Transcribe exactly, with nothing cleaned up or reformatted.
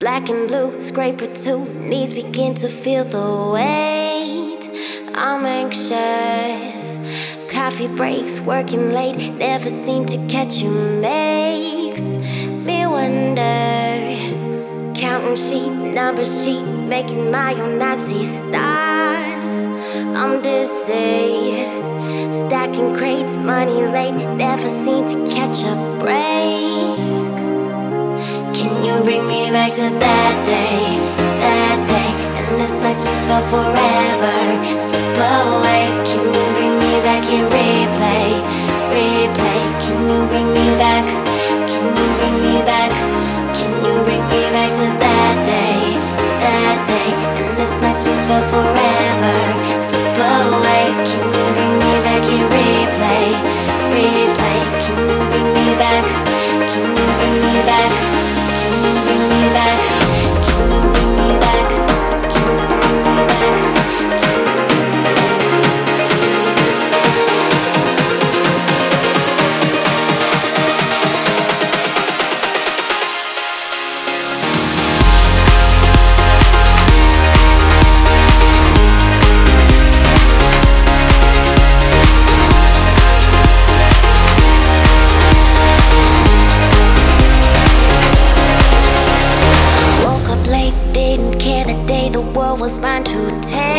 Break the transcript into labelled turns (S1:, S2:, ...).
S1: black and blue, scraper two, knees begin to feel the weight. I'm anxious, coffee breaks, working late, never seem to catch you makes me wonder. Counting sheep, numbers cheap, making my own Nazi stars. I'm dizzy, stacking crates, money late, never seem to catch a break. Can you bring me back to that day, that day? And this night we felt forever, slip away. Can you bring me back here, replay, replay? Can you bring me back, can you bring me back? Can you bring me back to that day, that day? And this night we felt forever, slip away. Can you bring me back here, replay, replay? Can you bring me back, can you bring me back? Can you bring me back? Can you bring me back? Can you bring me back? Can you bring me was mine to take.